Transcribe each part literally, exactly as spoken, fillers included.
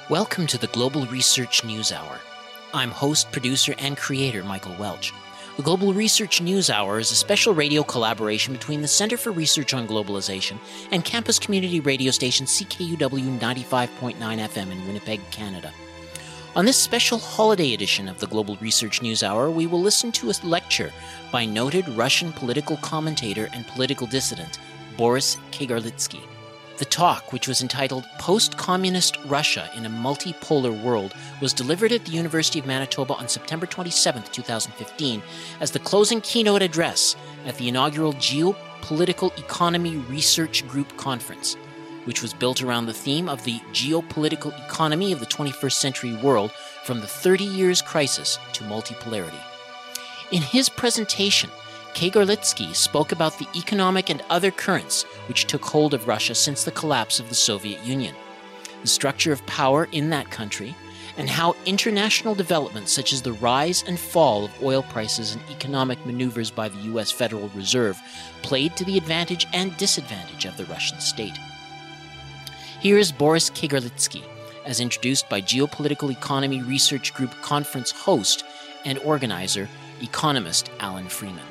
Welcome to the Global Research News Hour. I'm host, producer, and creator Michael Welch. The Global Research News Hour is a special radio collaboration between the Center for Research on Globalization and campus community radio station C K U W ninety-five point nine F M in Winnipeg, Canada. On this special holiday edition of the Global Research News Hour, we will listen to a lecture by noted Russian political commentator and political dissident Boris Kagarlitsky. The talk, which was entitled Post-Communist Russia in a Multipolar World, was delivered at the University of Manitoba on September twenty-seventh, twenty fifteen, as the closing keynote address at the inaugural Geopolitical Economy Research Group Conference, which was built around the theme of the geopolitical economy of the twenty-first century world from the thirty years crisis to multipolarity. In his presentation, Kagarlitsky spoke about the economic and other currents which took hold of Russia since the collapse of the Soviet Union, the structure of power in that country, and how international developments such as the rise and fall of oil prices and economic maneuvers by the U S Federal Reserve played to the advantage and disadvantage of the Russian state. Here is Boris Kagarlitsky, as introduced by Geopolitical Economy Research Group Conference host and organizer, economist Alan Freeman.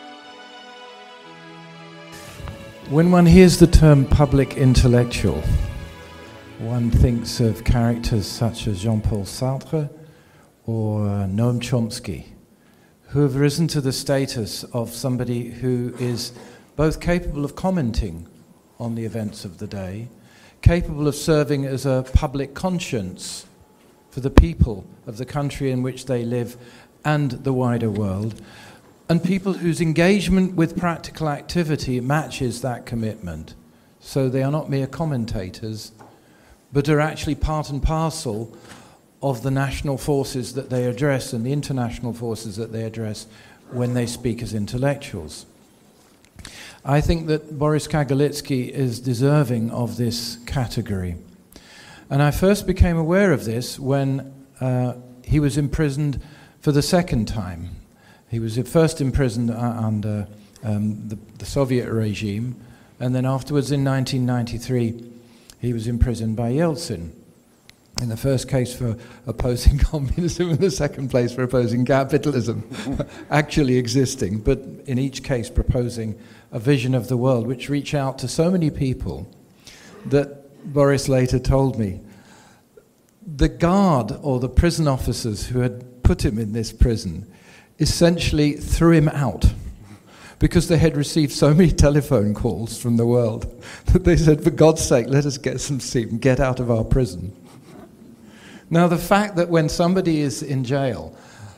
When one hears the term public intellectual, one thinks of characters such as Jean-Paul Sartre or uh, Noam Chomsky, who have risen to the status of somebody who is both capable of commenting on the events of the day, capable of serving as a public conscience for the people of the country in which they live and the wider world, and people whose engagement with practical activity matches that commitment. So they are not mere commentators, but are actually part and parcel of the national forces that they address and the international forces that they address when they speak as intellectuals. I think that Boris Kagarlitsky is deserving of this category. And I first became aware of this when uh, he was imprisoned for the second time. He was first imprisoned uh, under um, the, the Soviet regime, and then afterwards in nineteen ninety-three he was imprisoned by Yeltsin. In the first case for opposing communism, in the second place for opposing capitalism actually existing, but in each case proposing a vision of the world which reached out to so many people that Boris later told me the guard or the prison officers who had put him in this prison essentially threw him out because they had received so many telephone calls from the world that they said, for God's sake, let us get some sleep and get out of our prison. Now, the fact that when somebody is in jail,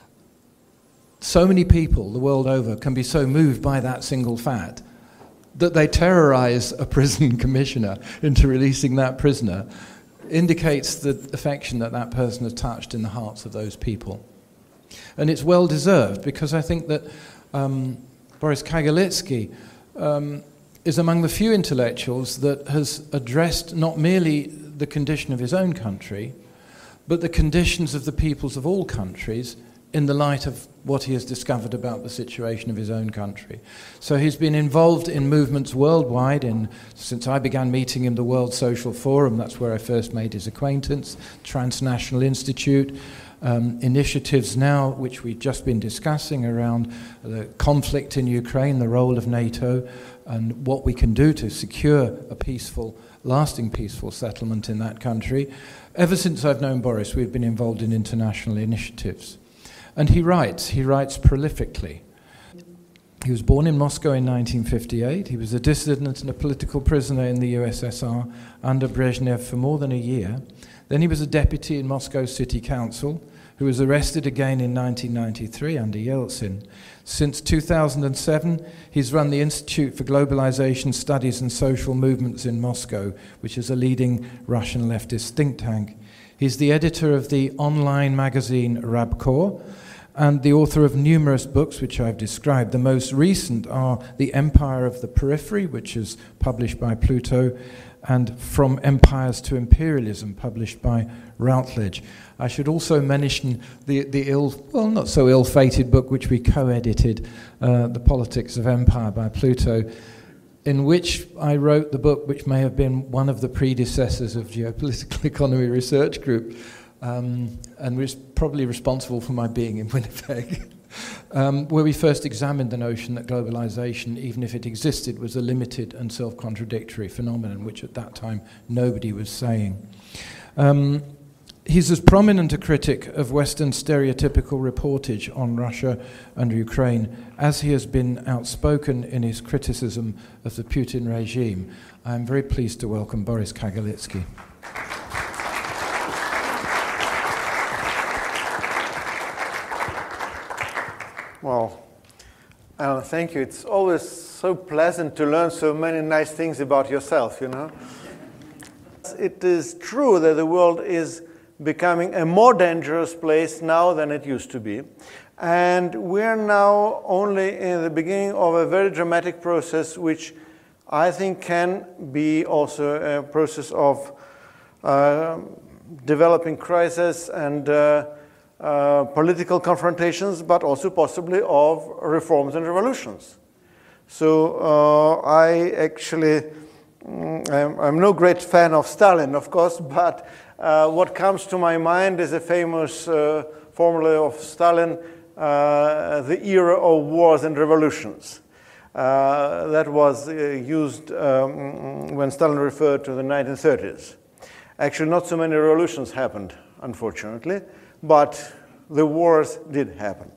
so many people the world over can be so moved by that single fact that they terrorize a prison commissioner into releasing that prisoner indicates the affection that that person has touched in the hearts of those people. And it's well deserved, because I think that um, Boris Kagarlitsky um, is among the few intellectuals that has addressed not merely the condition of his own country, but the conditions of the peoples of all countries in the light of what he has discovered about the situation of his own country. So he's been involved in movements worldwide. In, since I began meeting him, the World Social Forum, that's where I first made his acquaintance, Transnational Institute, Um, initiatives now which we've just been discussing around the conflict in Ukraine, the role of NATO, and what we can do to secure a peaceful, lasting peaceful settlement in that country. Ever since I've known Boris, we've been involved in international initiatives. And he writes, he writes prolifically. He was born in Moscow in nineteen fifty-eight. He was a dissident and a political prisoner in the U S S R under Brezhnev for more than a year. Then he was a deputy in Moscow City Council, who was arrested again in nineteen ninety-three under Yeltsin. Since two thousand seven, he's run the Institute for Globalization Studies and Social Movements in Moscow, which is a leading Russian leftist think tank. He's the editor of the online magazine Rabkor, and the author of numerous books which I've described. The most recent are The Empire of the Periphery, which is published by Pluto, and From Empires to Imperialism, published by Routledge. I should also mention the, the ill, well, not so ill-fated book which we co-edited, uh, The Politics of Empire by Pluto. in which I wrote the book which may have been one of the predecessors of Geopolitical Economy Research Group, um, and was probably responsible for my being in Winnipeg, um, where we first examined the notion that globalization, even if it existed, was a limited and self-contradictory phenomenon, which at that time nobody was saying. Um, He's as prominent a critic of Western stereotypical reportage on Russia and Ukraine as he has been outspoken in his criticism of the Putin regime. I'm very pleased to welcome Boris Kagarlitsky. Well, Alan, thank you. It's always so pleasant to learn so many nice things about yourself, you know. It is true that the world is becoming a more dangerous place now than it used to be. And we're now only in the beginning of a very dramatic process, which I think can be also a process of uh, developing crisis and uh, uh, political confrontations, but also possibly of reforms and revolutions. So uh, I actually, mm, I'm, I'm no great fan of Stalin, of course, but Uh, what comes to my mind is a famous uh, formula of Stalin, uh, the era of wars and revolutions. Uh, that was uh, used um, when Stalin referred to the nineteen thirties. Actually, not so many revolutions happened, unfortunately, but the wars did happen.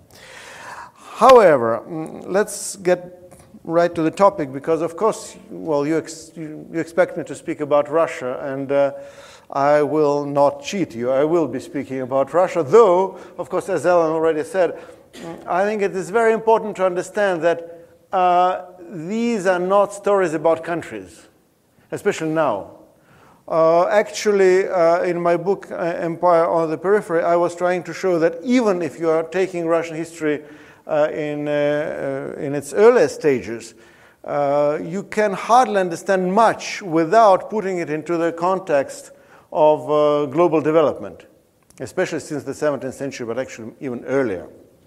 However, let's get right to the topic, because of course, well, you, ex you, you expect me to speak about Russia, and uh, I will not cheat you. I will be speaking about Russia, though, of course, as Ellen already said, I think it is very important to understand that uh, these are not stories about countries, especially now. Uh, actually, uh, in my book, uh, Empire on the Periphery, I was trying to show that even if you are taking Russian history uh, in, uh, uh, in its earliest stages, uh, you can hardly understand much without putting it into the context of uh, global development, especially since the seventeenth century, but actually even earlier.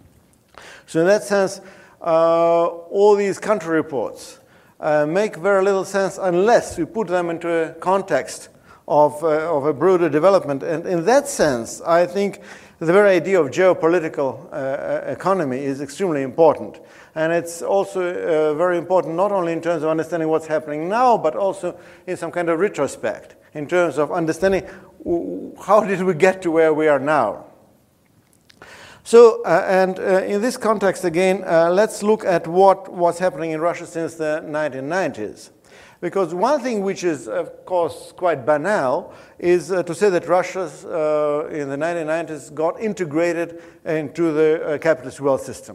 So in that sense, uh, all these country reports uh, make very little sense unless we put them into a context of, uh, of a broader development. And in that sense, I think the very idea of geopolitical uh, economy is extremely important. And it's also uh, very important not only in terms of understanding what's happening now, but also in some kind of retrospect, in terms of understanding how did we get to where we are now. So, uh, and uh, in this context again, uh, let's look at what was happening in Russia since the nineteen nineties. Because one thing which is, of course, quite banal is uh, to say that Russia uh, in the nineteen nineties got integrated into the uh, capitalist world system.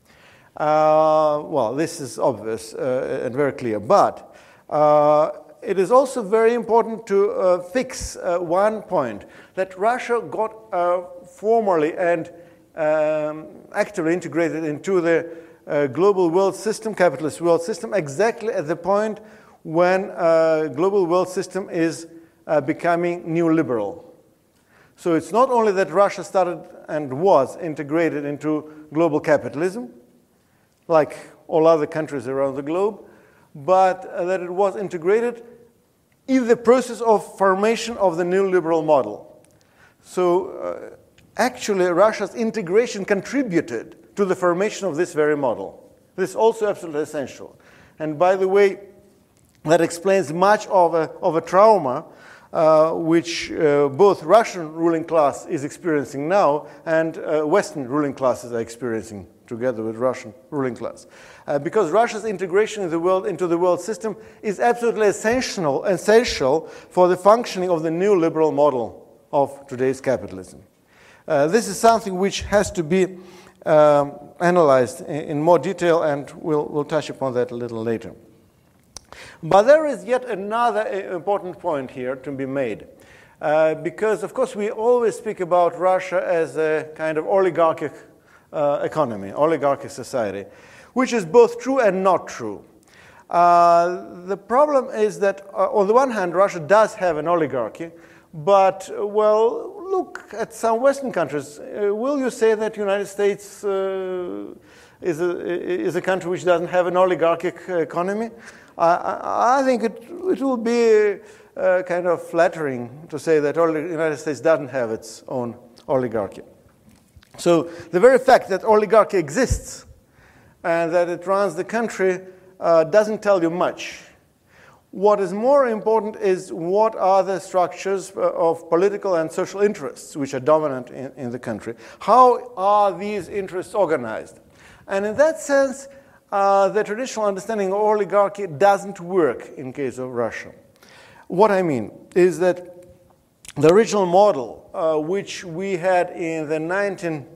Uh, well, this is obvious uh, and very clear, but uh, it is also very important to uh, fix uh, one point, that Russia got uh, formally and um, actively integrated into the uh, global world system, capitalist world system, exactly at the point when uh, global world system is uh, becoming neoliberal. So it's not only that Russia started and was integrated into global capitalism, like all other countries around the globe, but uh, that it was integrated in the process of formation of the neoliberal model. So uh, actually Russia's integration contributed to the formation of this very model. This is also absolutely essential. And by the way, that explains much of a, of a trauma uh, which uh, both Russian ruling class is experiencing now and uh, Western ruling classes are experiencing together with Russian ruling class. Uh, because Russia's integration in the world, into the world system is absolutely essential, essential for the functioning of the neoliberal model of today's capitalism. Uh, this is something which has to be um, analyzed in, in more detail, and we'll, we'll touch upon that a little later. But there is yet another important point here to be made. Uh, because, of course, we always speak about Russia as a kind of oligarchic uh, economy, oligarchic society, which is both true and not true. Uh, the problem is that, uh, on the one hand, Russia does have an oligarchy, but, uh, well, look at some Western countries. Uh, will you say that the United States uh, is, a, is a country which doesn't have an oligarchic economy? I, I think it, it will be uh, kind of flattering to say that the United States doesn't have its own oligarchy. So the very fact that oligarchy exists and that it runs the country uh, doesn't tell you much. What is more important is what are the structures of political and social interests which are dominant in, in the country. How are these interests organized? And in that sense, uh, the traditional understanding of oligarchy doesn't work in case of Russia. What I mean is that the original model, uh, which we had in the nineteen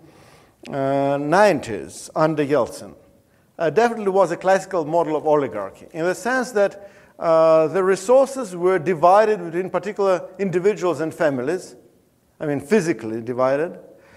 nineties under Yeltsin, uh, definitely was a classical model of oligarchy, in the sense that uh, the resources were divided between particular individuals and families, I mean physically divided.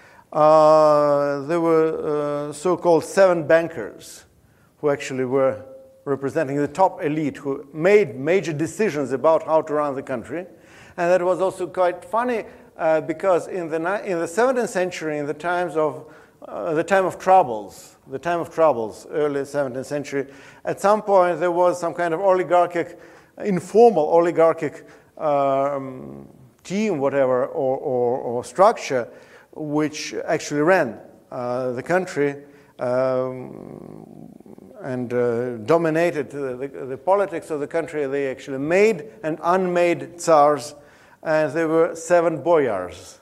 Uh, there were uh, so-called seven bankers who actually were representing the top elite who made major decisions about how to run the country. And that was also quite funny uh, because in the, in the seventeenth century, in the times of uh, the time of troubles, the time of troubles, early seventeenth century, at some point there was some kind of oligarchic, informal oligarchic um, team, whatever, or, or, or structure, which actually ran uh, the country um, and uh, dominated the, the, the politics of the country. They actually made and unmade tsars, and there were seven boyars.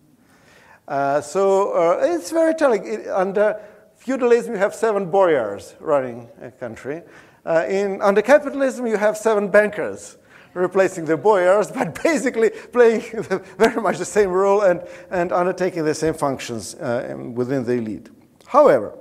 Uh, so uh, it's very telling. It, under feudalism, you have seven boyars running a country. Uh, in, under capitalism, you have seven bankers replacing the boyars, but basically playing very much the same role and, and undertaking the same functions uh, within the elite. However,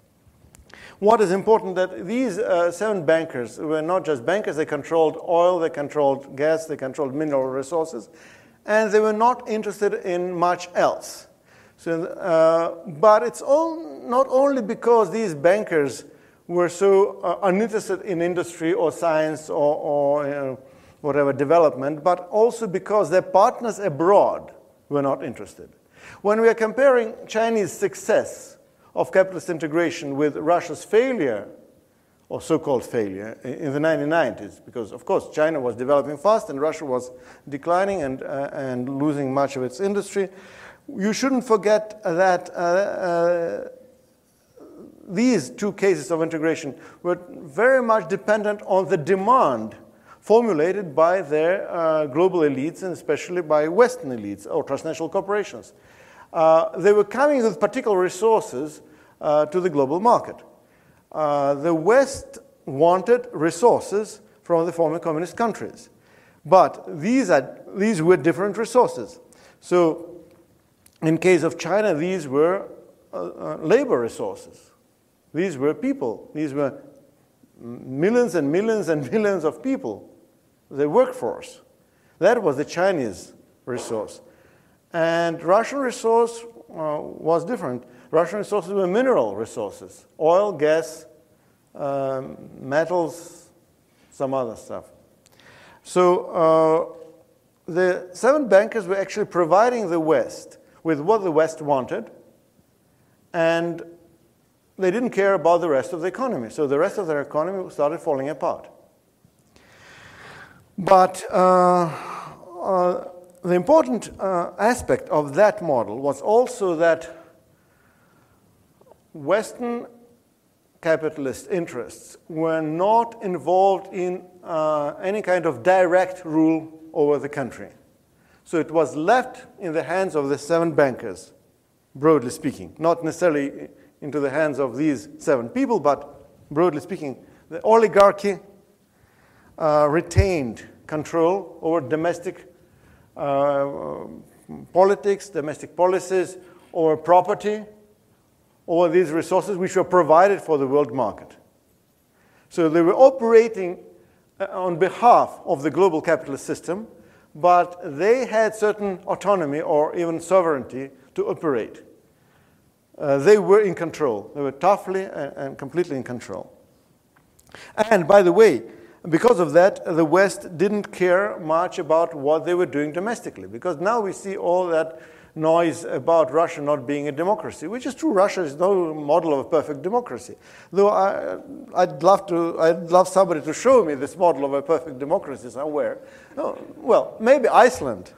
what is important that these uh, seven bankers were not just bankers, they controlled oil, they controlled gas, they controlled mineral resources, and they were not interested in much else. So, uh, but it's all, not only because these bankers were so uh, uninterested in industry or science or, or you know, whatever development, but also because their partners abroad were not interested. When we are comparing Chinese success of capitalist integration with Russia's failure, or so-called failure, in the nineteen nineties, because of course China was developing fast and Russia was declining and, uh, and losing much of its industry, you shouldn't forget that uh, uh, these two cases of integration were very much dependent on the demand formulated by their uh, global elites, and especially by Western elites or transnational corporations. Uh, they were coming with particular resources uh, to the global market. Uh, the West wanted resources from the former communist countries, but these, are, these were different resources. So in case of China, these were uh, uh, labor resources. These were people. These were millions and millions and millions of people, the workforce. That was the Chinese resource. And Russian resource uh, was different. Russian resources were mineral resources, oil, gas, um, metals, some other stuff. So uh, the seven bankers were actually providing the West with what the West wanted, and they didn't care about the rest of the economy. So the rest of their economy started falling apart. But uh, uh, the important uh, aspect of that model was also that Western capitalist interests were not involved in uh, any kind of direct rule over the country. So it was left in the hands of the seven bankers, broadly speaking, not necessarily into the hands of these seven people, but broadly speaking, the oligarchy uh, retained control over domestic uh, politics, domestic policies, over property, over these resources which were provided for the world market. So they were operating on behalf of the global capitalist system, but they had certain autonomy or even sovereignty to operate. Uh, they were in control. They were toughly and, and completely in control. And by the way, because of that, the West didn't care much about what they were doing domestically, because now we see all that noise about Russia not being a democracy, which is true. Russia is no model of a perfect democracy. Though I, I'd love to, I'd love somebody to show me this model of a perfect democracy somewhere. Oh, well, maybe Iceland.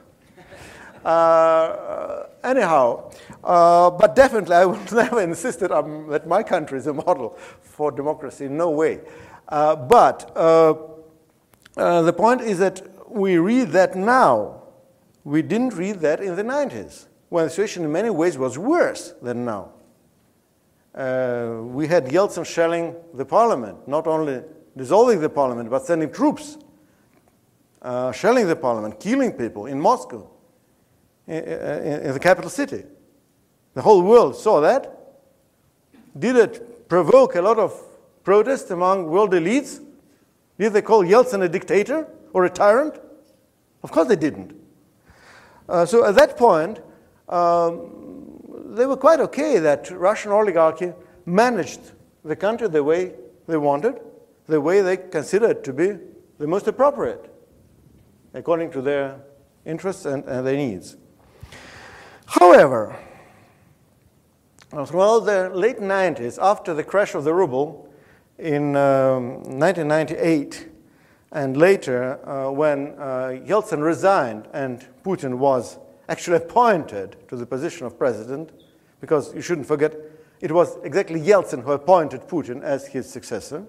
Uh, anyhow, uh, but definitely I will never insist that, um, that my country is a model for democracy. No way. Uh, but uh, uh, the point is that we read that now. We didn't read that in the nineties, when the situation in many ways was worse than now. Uh, we had Yeltsin shelling the parliament, not only dissolving the parliament, but sending troops, uh, shelling the parliament, killing people in Moscow, in, in, in the capital city. The whole world saw that. Did it provoke a lot of protest among world elites? Did they call Yeltsin a dictator or a tyrant? Of course they didn't. Uh, so at that point, um, they were quite okay that Russian oligarchy managed the country the way they wanted, the way they considered to be the most appropriate, according to their interests and, and their needs. However, throughout the late nineties, after the crash of the ruble in um, nineteen ninety-eight, and later, uh, when uh, Yeltsin resigned and Putin was actually appointed to the position of president, because you shouldn't forget, it was exactly Yeltsin who appointed Putin as his successor,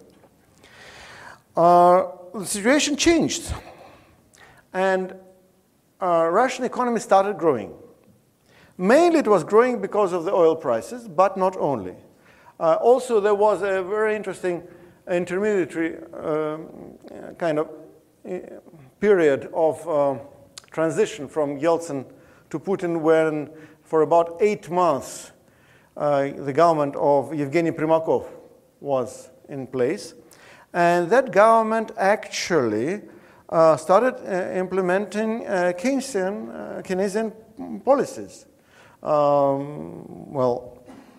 uh, the situation changed. And uh, Russian economy started growing. Mainly it was growing because of the oil prices, but not only. Uh, also, there was a very interesting intermediary um, kind of uh, period of uh, transition from Yeltsin to Putin, when for about eight months uh, the government of Yevgeny Primakov was in place. And that government actually uh, started uh, implementing uh, Keynesian, uh, Keynesian policies. Um, well,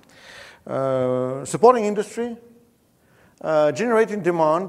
uh, supporting industry, Uh, generating demand,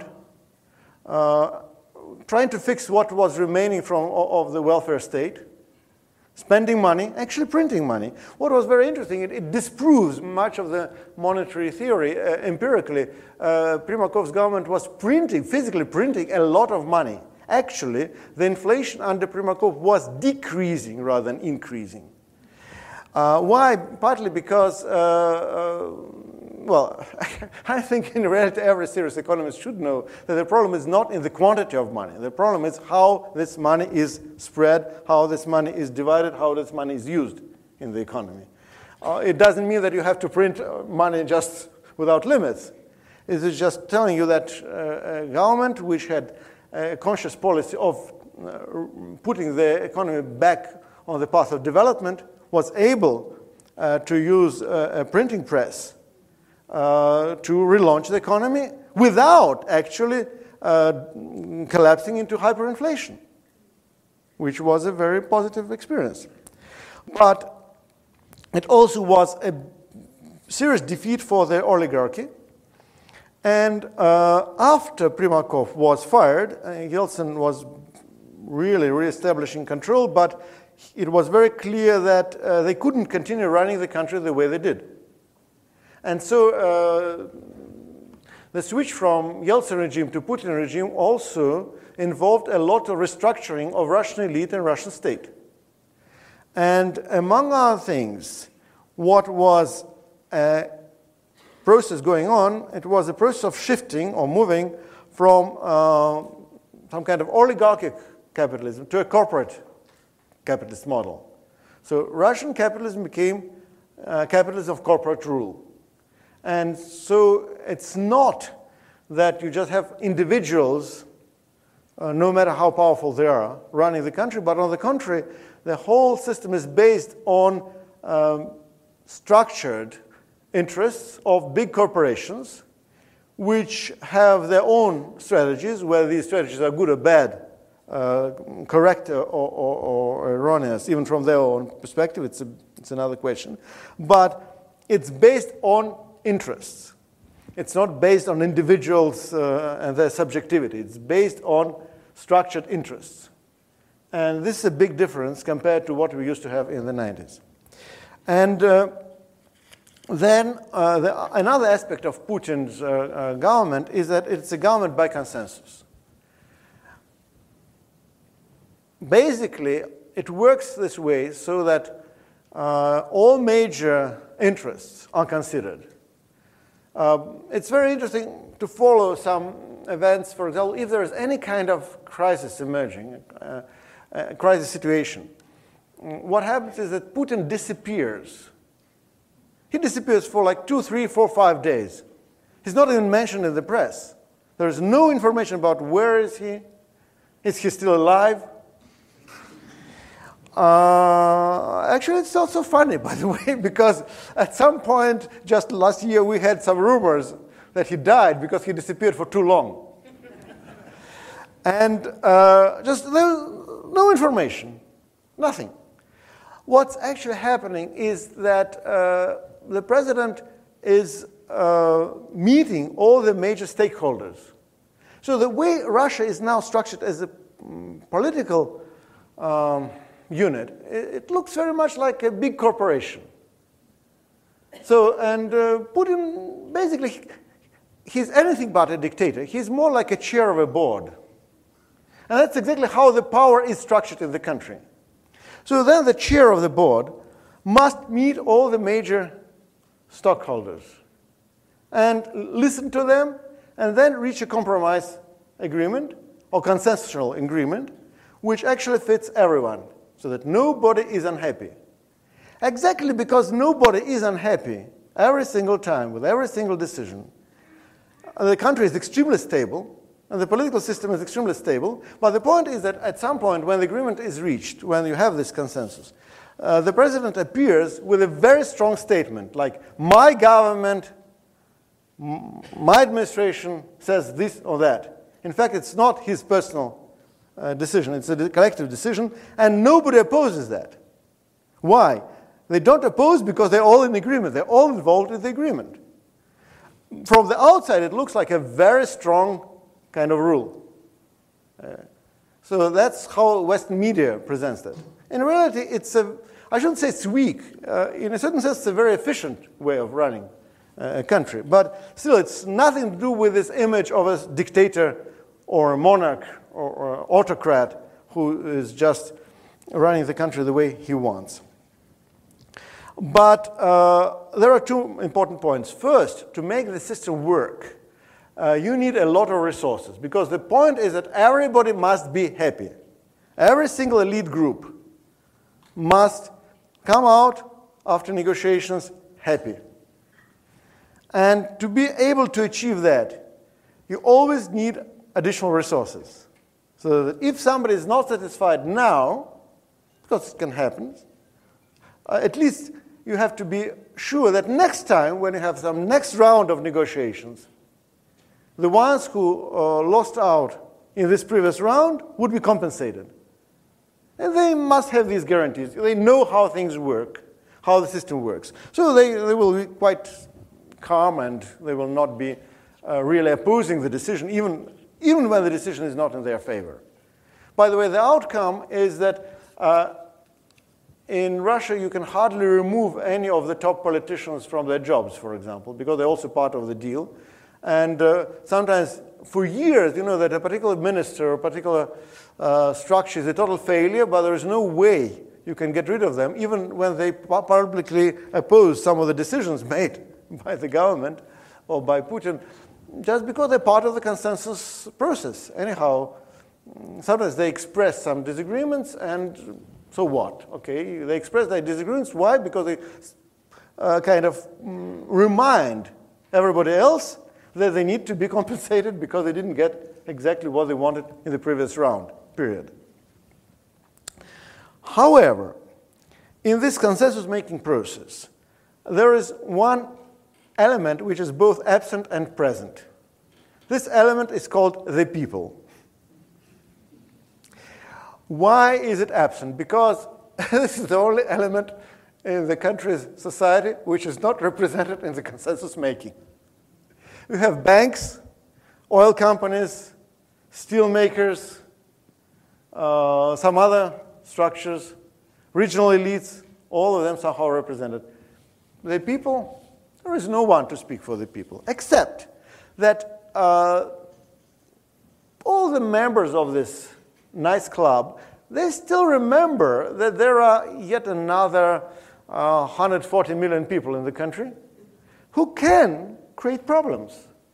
uh, trying to fix what was remaining from of the welfare state, spending money, actually printing money. What was very interesting, it, it disproves much of the monetary theory uh, empirically. Uh, Primakov's government was printing, physically printing a lot of money. Actually, the inflation under Primakov was decreasing rather than increasing. Uh, why? Partly because uh, uh, well, I think in reality every serious economist should know that the problem is not in the quantity of money. The problem is how this money is spread, how this money is divided, how this money is used in the economy. Uh, it doesn't mean that you have to print money just without limits. It is just telling you that uh, a government which had a conscious policy of uh, putting the economy back on the path of development was able uh, to use a, a printing press Uh, to relaunch the economy without actually uh, collapsing into hyperinflation, which was a very positive experience. But it also was a serious defeat for the oligarchy. And uh, after Primakov was fired, uh, Yeltsin was really re-establishing control, but it was very clear that uh, they couldn't continue running the country the way they did. And so uh, the switch from Yeltsin regime to Putin regime also involved a lot of restructuring of Russian elite and Russian state. And among other things, what was a process going on, it was a process of shifting or moving from uh, some kind of oligarchic capitalism to a corporate capitalist model. So Russian capitalism became uh, capitalism of corporate rule. And so it's not that you just have individuals, uh, no matter how powerful they are, running the country, but on the contrary, the whole system is based on um, structured interests of big corporations, which have their own strategies, whether these strategies are good or bad, uh, correct or, or, or erroneous, even from their own perspective, it's, a, it's another question. But it's based on interests. It's not based on individuals uh, and their subjectivity. It's based on structured interests. And this is a big difference compared to what we used to have in the nineties. And uh, then uh, the, another aspect of Putin's uh, uh, government is that it's a government by consensus. Basically, it works this way so that uh, all major interests are considered. Uh, it's very interesting to follow some events. For example, if there is any kind of crisis emerging, uh, a crisis situation, what happens is that Putin disappears. He disappears for like two, three, four, five days. He's not even mentioned in the press. There is no information about where is he. Is he still alive? Uh, actually, it's also funny, by the way, because at some point just last year we had some rumors that he died because he disappeared for too long. And uh, just no, no information, nothing. What's actually happening is that uh, the president is uh, meeting all the major stakeholders. So the way Russia is now structured as a um, political um, unit, it, it looks very much like a big corporation. So, and uh, Putin, basically, he's anything but a dictator. He's more like a chair of a board. And that's exactly how the power is structured in the country. So then the chair of the board must meet all the major stockholders and listen to them and then reach a compromise agreement or consensual agreement which actually fits everyone so that nobody is unhappy. Exactly because nobody is unhappy every single time with every single decision, the country is extremely stable and the political system is extremely stable. But the point is that at some point when the agreement is reached, when you have this consensus, uh, the president appears with a very strong statement like, my government, m- my administration says this or that. In fact, it's not his personal uh, decision, it's a collective decision, and nobody opposes that. Why? They don't oppose because they're all in agreement, they're all involved in the agreement. From the outside, it looks like a very strong kind of rule. Uh, so that's how Western media presents that. In reality, it's a, I shouldn't say it's weak. Uh, in a certain sense, it's a very efficient way of running uh, a country. But still, it's nothing to do with this image of a dictator or a monarch or, or autocrat who is just running the country the way he wants. But uh, there are two important points. First, to make the system work, Uh, you need a lot of resources because the point is that everybody must be happy. Every single elite group must come out after negotiations happy. And to be able to achieve that, you always need additional resources. So that if somebody is not satisfied now, because it can happen, uh, at least you have to be sure that next time when you have some next round of negotiations, the ones who uh, lost out in this previous round would be compensated. And they must have these guarantees. They know how things work, how the system works. So they, they will be quite calm and they will not be uh, really opposing the decision, even, even when the decision is not in their favor. By the way, the outcome is that uh, in Russia you can hardly remove any of the top politicians from their jobs, for example, because they're also part of the deal. And uh, sometimes for years, you know, that a particular minister or a particular uh, structure is a total failure, but there is no way you can get rid of them, even when they publicly oppose some of the decisions made by the government or by Putin, just because they're part of the consensus process. Anyhow, sometimes they express some disagreements, and so what? Okay, they express their disagreements. Why? Because they uh, kind of mm, remind everybody else that they need to be compensated because they didn't get exactly what they wanted in the previous round, period. However, in this consensus-making process, there is one element which is both absent and present. This element is called the people. Why is it absent? Because this is the only element in the country's society which is not represented in the consensus-making. You have banks, oil companies, steel makers, uh, some other structures, regional elites, all of them somehow represented the people. There is no one to speak for the people, except that uh, all the members of this nice club, they still remember that there are yet another uh, one hundred forty million people in the country who can create problems.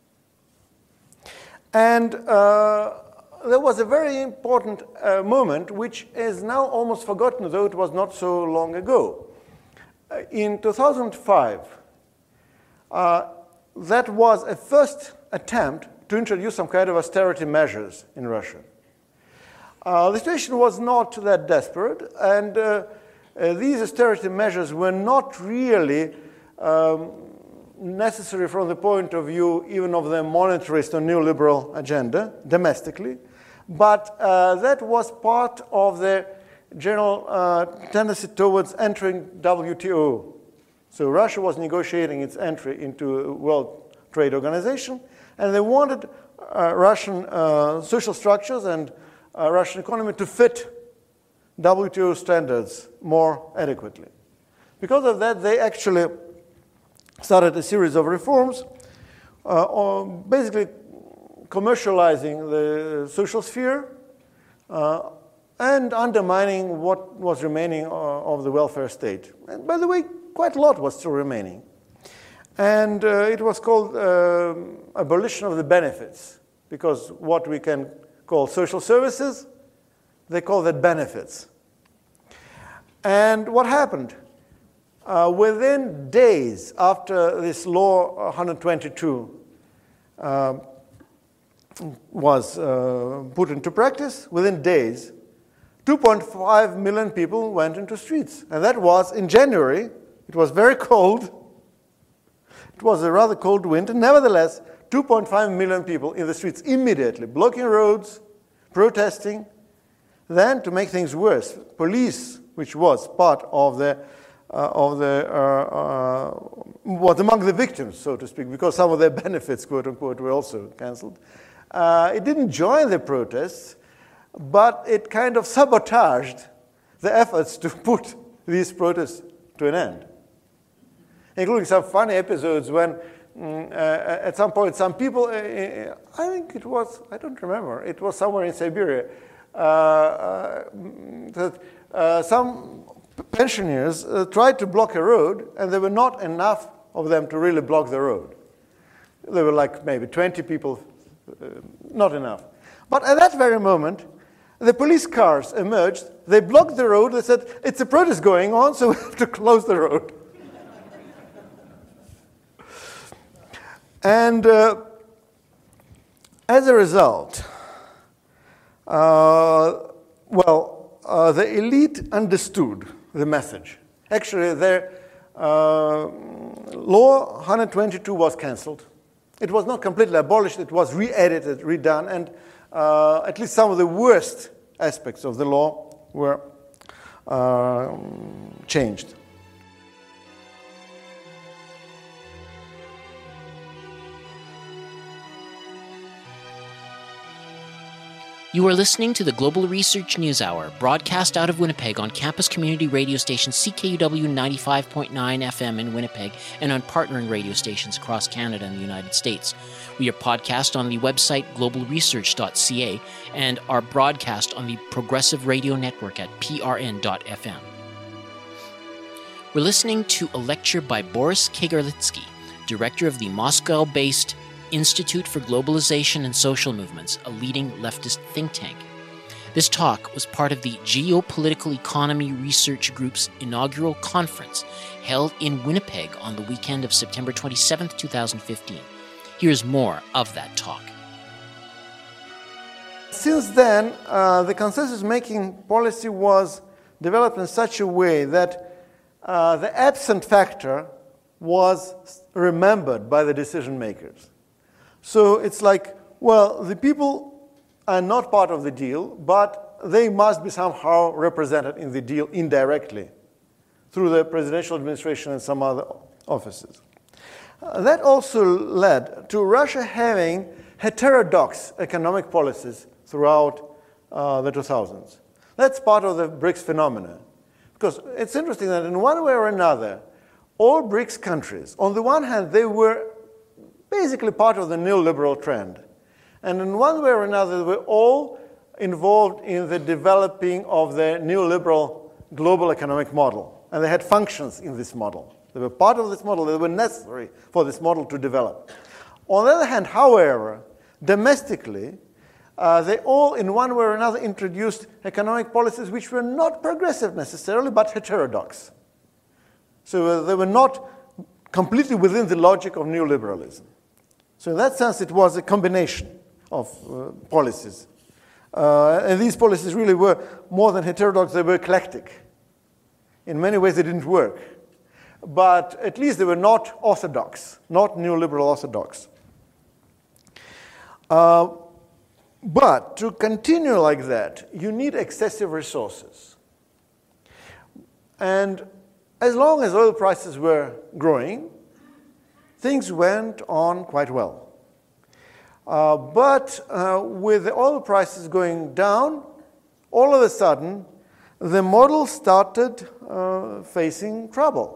And uh, there was a very important uh, moment, which is now almost forgotten, though it was not so long ago. Uh, in two thousand five, uh, that was a first attempt to introduce some kind of austerity measures in Russia. Uh, the situation was not that desperate, and uh, uh, these austerity measures were not really um, necessary from the point of view even of the monetarist or neoliberal agenda domestically, but uh, that was part of the general uh, tendency towards entering W T O. So Russia was negotiating its entry into the World Trade Organization, and they wanted uh, Russian uh, social structures and uh, Russian economy to fit W T O standards more adequately. Because of that, they actually started a series of reforms, uh, on basically commercializing the social sphere uh, and undermining what was remaining uh, of the welfare state. And by the way, quite a lot was still remaining. And uh, it was called uh, abolition of the benefits, because what we can call social services, they call that benefits. And what happened? Uh, within days after this law one hundred twenty-two uh, was uh, put into practice, within days, two point five million people went into streets. And that was in January. It was very cold. It was a rather cold winter. Nevertheless, two point five million people in the streets immediately, blocking roads, protesting. Then, to make things worse, police, which was part of the Uh, of the, uh, uh, was among the victims, so to speak, because some of their benefits, quote unquote, were also cancelled. Uh, it didn't join the protests, but it kind of sabotaged the efforts to put these protests to an end, including some funny episodes when, mm, uh, at some point, some people, uh, I think it was, I don't remember, it was somewhere in Siberia, uh, uh, that uh, some pensioners uh, tried to block a road, and there were not enough of them to really block the road. There were like maybe twenty people, uh, not enough. But at that very moment, the police cars emerged, they blocked the road, they said, it's a protest going on, so we have to close the road. And uh, as a result, uh, well, uh, the elite understood the message. Actually, their uh, law one hundred twenty-two was cancelled. It was not completely abolished, it was re-edited, redone, and uh, at least some of the worst aspects of the law were uh, changed. You are listening to the Global Research News Hour, broadcast out of Winnipeg on campus community radio station C K U W ninety-five point nine F M in Winnipeg and on partnering radio stations across Canada and the United States. We are podcast on the website global research dot c a and are broadcast on the Progressive Radio Network at p r n dot f m. We're listening to a lecture by Boris Kagarlitsky, director of the Moscow-based Institute for Globalization and Social Movements, a leading leftist think tank. This talk was part of the Geopolitical Economy Research Group's inaugural conference held in Winnipeg on the weekend of September twenty-seventh, twenty fifteen. Here's more of that talk. Since then, uh, the consensus-making policy was developed in such a way that uh, the absent factor was remembered by the decision makers. So it's like, well, the people are not part of the deal, but they must be somehow represented in the deal indirectly through the presidential administration and some other offices. Uh, that also led to Russia having heterodox economic policies throughout uh, the two thousands. That's part of the BRICS phenomenon. because it's interesting that in one way or another, all BRICS countries, on the one hand, they were basically part of the neoliberal trend. And in one way or another, they were all involved in the developing of the neoliberal global economic model. And they had functions in this model. They were part of this model. They were necessary for this model to develop. On the other hand, however, domestically, uh, they all, in one way or another, introduced economic policies which were not progressive necessarily, but heterodox. So uh, they were not completely within the logic of neoliberalism. So in that sense, it was a combination of uh, policies. Uh, and these policies really were more than heterodox, they were eclectic. In many ways, they didn't work. But at least they were not orthodox, not neoliberal orthodox. Uh, but to continue like that, you need excessive resources. And as long as oil prices were growing, things went on quite well. Uh, but uh, with the oil prices going down, all of a sudden, the model started uh, facing trouble.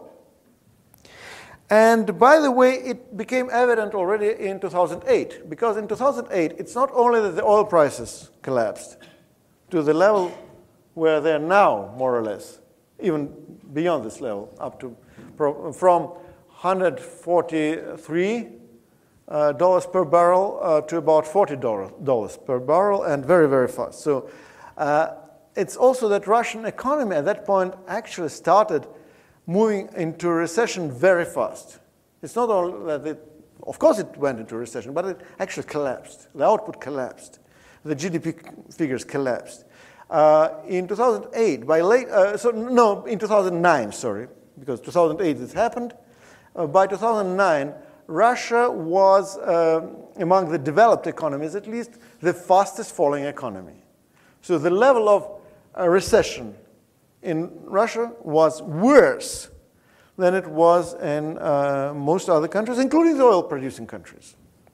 And by the way, it became evident already in two thousand eight, because in two thousand eight, it's not only that the oil prices collapsed to the level where they're now, more or less, even beyond this level, up to from one hundred forty-three uh, dollars per barrel uh, to about forty dollars per barrel, and very, very fast. So uh, it's also that Russian economy at that point actually started moving into recession very fast. It's not all that it, of course it went into recession, but it actually collapsed. The output collapsed. The G D P figures collapsed. Uh, in two thousand eight, by late, uh, so no, in two thousand nine, sorry, because two thousand eight it happened. Uh, by two thousand nine, Russia was, uh, among the developed economies at least, the fastest falling economy. So the level of uh, recession in Russia was worse than it was in uh, most other countries, including the oil-producing countries.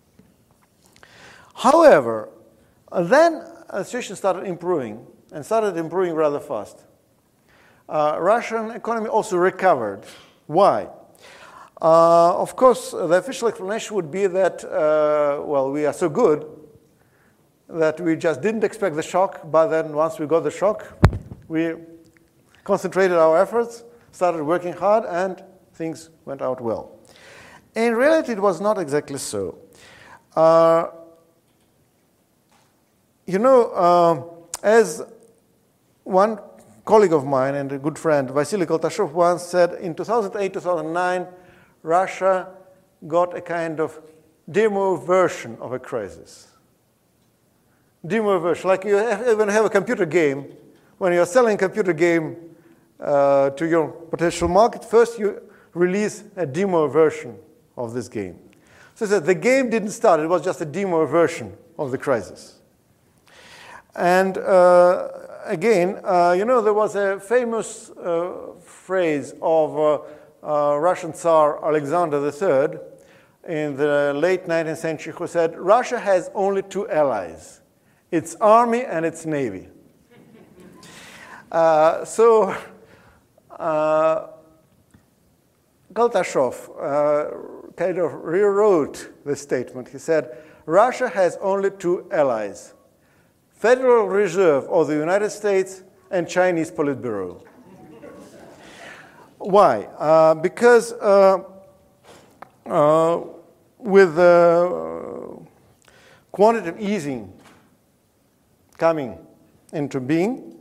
However, uh, then the situation started improving, and started improving rather fast. Uh, Russian economy also recovered. Why? Uh, of course, the official explanation would be that, uh, well, we are so good that we just didn't expect the shock, but then once we got the shock, we concentrated our efforts, started working hard, and things went out well. In reality, it was not exactly so. Uh, you know, uh, as one colleague of mine and a good friend, Vasily Koltashov, once said, in two thousand eight, two thousand nine, Russia got a kind of demo version of a crisis. Demo version, like you even have a computer game. When you're selling a computer game uh, to your potential market, first you release a demo version of this game. So that the game didn't start, it was just a demo version of the crisis. And uh, again, uh, you know, there was a famous uh, phrase of uh, uh, Russian Tsar Alexander the Third in the late nineteenth century who said, Russia has only two allies, its army and its navy. uh, so, uh, Koltashov uh, kind of rewrote the statement. He said, Russia has only two allies, Federal Reserve of the United States and Chinese Politburo. Why? Uh, because uh, uh, with uh, quantitative easing coming into being,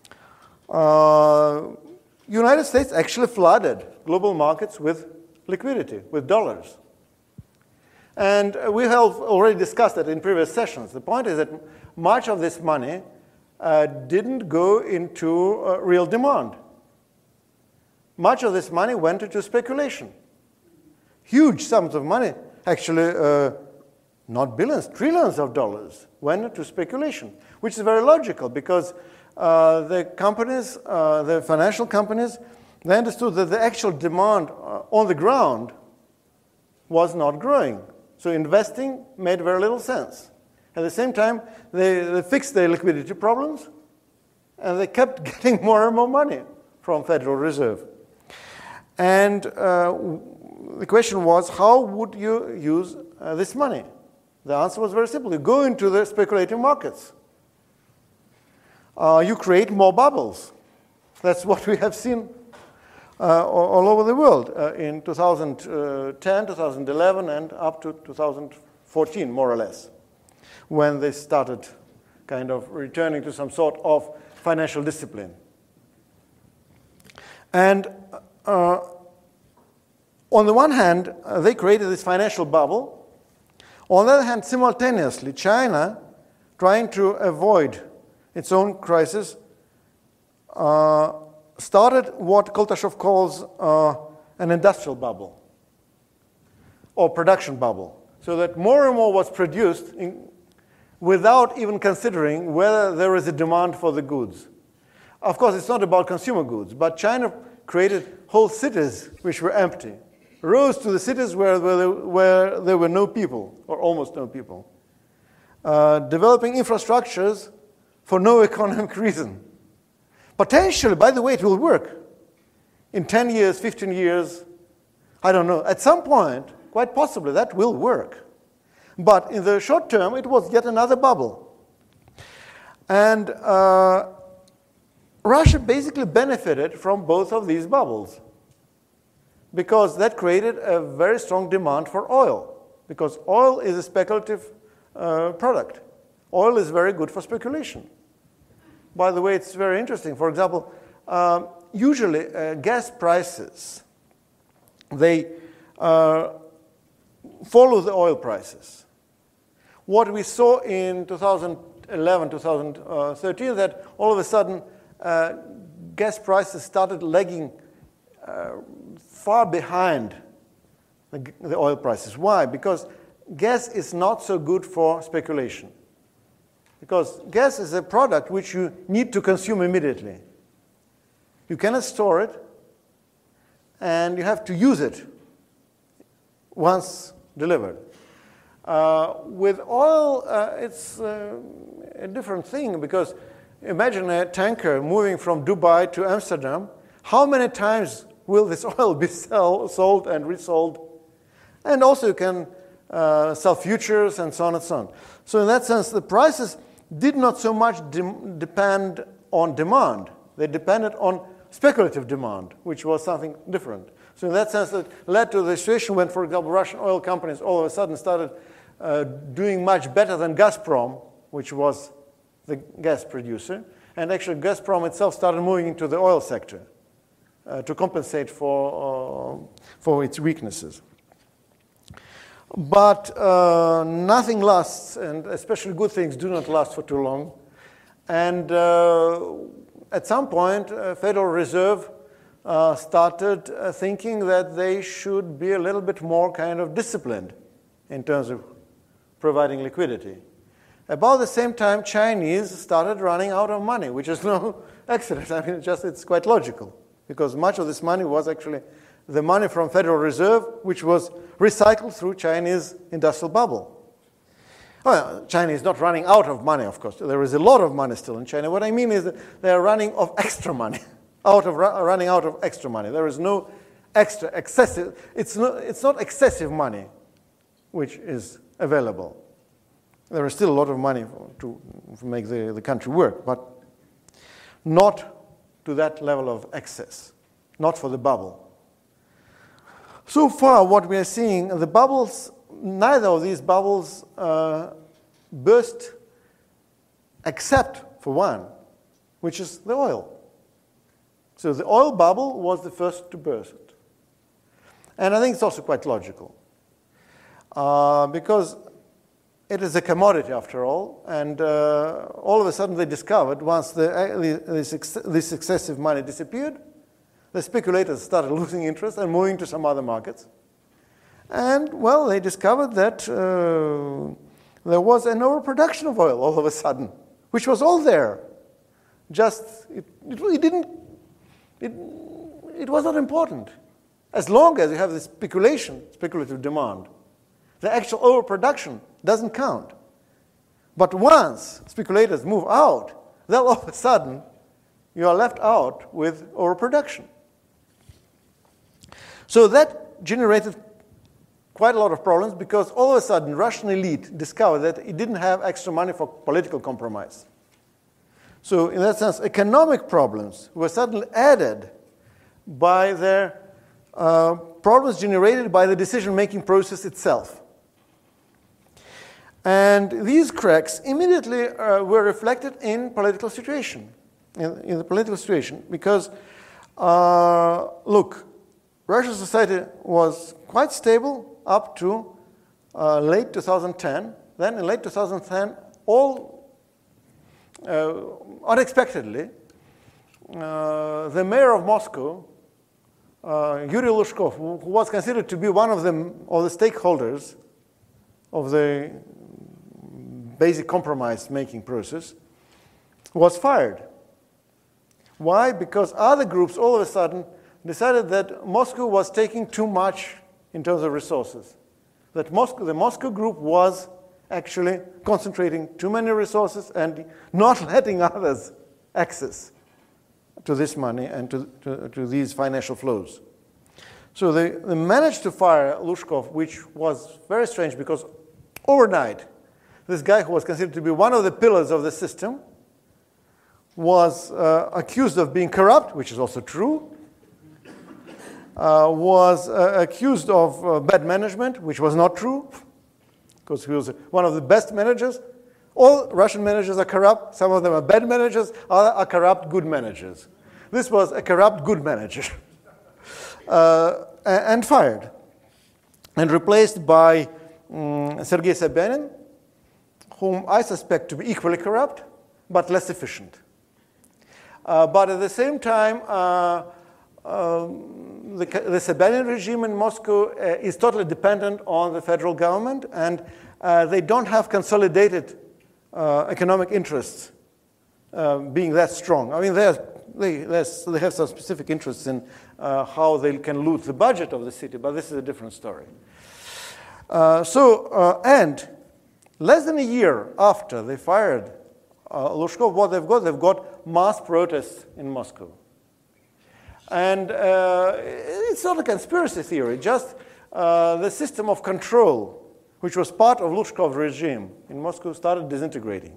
uh, United States actually flooded global markets with liquidity, with dollars. And we have already discussed that in previous sessions. The point is that much of this money uh, didn't go into uh, real demand. Much of this money went into speculation. Huge sums of money, actually uh, not billions, trillions of dollars went into speculation, which is very logical because uh, the companies, uh, the financial companies, they understood that the actual demand uh, on the ground was not growing. So investing made very little sense. At the same time, they, they fixed their liquidity problems, and they kept getting more and more money from Federal Reserve. And uh, the question was, how would you use uh, this money? The answer was very simple. You go into the speculative markets. Uh, you create more bubbles. That's what we have seen uh, all over the world uh, in two thousand ten, two thousand eleven, and up to two thousand fourteen, more or less, when they started kind of returning to some sort of financial discipline. And uh, on the one hand, uh, they created this financial bubble. On the other hand, simultaneously, China, trying to avoid its own crisis, uh, started what Koltashov calls uh, an industrial bubble or production bubble, so that more and more was produced in, without even considering whether there is a demand for the goods. Of course, it's not about consumer goods, but China created whole cities which were empty, rose to the cities where, where, there, where there were no people, or almost no people, uh, developing infrastructures for no economic reason. Potentially, by the way, it will work. In ten years, fifteen years, I don't know. At some point, quite possibly, that will work. But in the short term, it was yet another bubble. And uh, Russia basically benefited from both of these bubbles, because that created a very strong demand for oil, because oil is a speculative uh, product. Oil is very good for speculation. By the way, it's very interesting. For example, um, usually uh, gas prices, they uh, follow the oil prices. What we saw in two thousand eleven, two thousand thirteen, that all of a sudden uh, gas prices started lagging uh, far behind the, the oil prices. Why? Because gas is not so good for speculation. Because gas is a product which you need to consume immediately. You cannot store it, and you have to use it once delivered. Uh, with oil, uh, it's uh, a different thing, because imagine a tanker moving from Dubai to Amsterdam. How many times will this oil be sell, sold and resold? And also you can uh, sell futures and so on and so on. So in that sense, the prices did not so much de- depend on demand. They depended on speculative demand, which was something different. So in that sense, it led to the situation when, for example, Russian oil companies all of a sudden started uh, doing much better than Gazprom, which was the gas producer. And actually, Gazprom itself started moving into the oil sector uh, to compensate for, uh, for its weaknesses. But uh, nothing lasts, and especially good things do not last for too long. And uh, at some point, uh, Federal Reserve uh, started uh, thinking that they should be a little bit more kind of disciplined in terms of providing liquidity. About the same time, Chinese started running out of money, which is no accident. I mean, it's just it's quite logical, because much of this money was actually the money from Federal Reserve, which was recycled through Chinese industrial bubble. Well, China is not running out of money, of course. There is a lot of money still in China. What I mean is that they are running of extra money, out of running out of extra money. There is no extra, excessive. It's not, it's not excessive money which is available. There is still a lot of money to, to make the, the country work, but not to that level of excess, not for the bubble. So far, what we are seeing, the bubbles, neither of these bubbles uh, burst except for one, which is the oil. So the oil bubble was the first to burst. And I think it's also quite logical, uh, because it is a commodity after all, and uh, all of a sudden they discovered, once the, this, ex- this excessive money disappeared, the speculators started losing interest and moving to some other markets. And, well, they discovered that uh, there was an overproduction of oil all of a sudden, which was all there. Just, it, it, it didn't, it, it was not important. As long as you have the speculation, speculative demand, the actual overproduction doesn't count. But once speculators move out, then all of a sudden you are left out with overproduction. So that generated quite a lot of problems because all of a sudden Russian elite discovered that it didn't have extra money for political compromise. So in that sense, economic problems were suddenly added by their uh, problems generated by the decision-making process itself. And these cracks immediately uh, were reflected in political situation, in, in the political situation, because, uh, look, Russian society was quite stable up to uh, late two thousand ten. Then in late two thousand ten, all uh, unexpectedly, uh, the mayor of Moscow, uh, Yuri Lushkov, who, who was considered to be one of the, of the stakeholders of the basic compromise-making process, was fired. Why? Because other groups all of a sudden decided that Moscow was taking too much in terms of resources. That Moscow, the Moscow group was actually concentrating too many resources and not letting others access to this money and to, to, to these financial flows. So they, they managed to fire Lushkov, which was very strange because overnight, this guy who was considered to be one of the pillars of the system was uh, accused of being corrupt, which is also true, uh, was uh, accused of uh, bad management, which was not true, because he was one of the best managers. All Russian managers are corrupt. Some of them are bad managers, others are corrupt good managers. This was a corrupt good manager, uh, and fired, and replaced by um, Sergei Sobyanin, whom I suspect to be equally corrupt, but less efficient. Uh, but at the same time, uh, um, the, the Sobyanin regime in Moscow uh, is totally dependent on the federal government, and uh, they don't have consolidated uh, economic interests uh, being that strong. I mean, they, they have some specific interests in uh, how they can loot the budget of the city, but this is a different story. Uh, so, uh, and less than a year after they fired uh, Lushkov, what they've got, they've got mass protests in Moscow. And uh, it's not a conspiracy theory, just uh, the system of control, which was part of Lushkov's regime in Moscow, started disintegrating.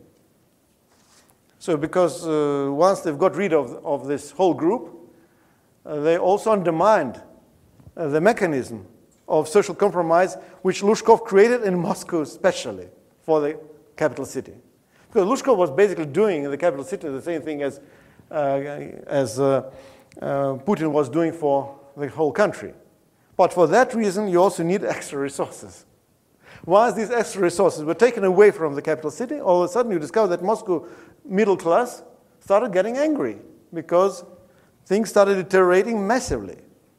So because uh, once they've got rid of, of this whole group, uh, they also undermined uh, the mechanism of social compromise, which Lushkov created in Moscow especially for the capital city. Because Lushkov was basically doing in the capital city the same thing as, uh, as uh, uh, Putin was doing for the whole country. But for that reason, you also need extra resources. Once these extra resources were taken away from the capital city, all of a sudden you discover that Moscow middle class started getting angry because things started deteriorating massively.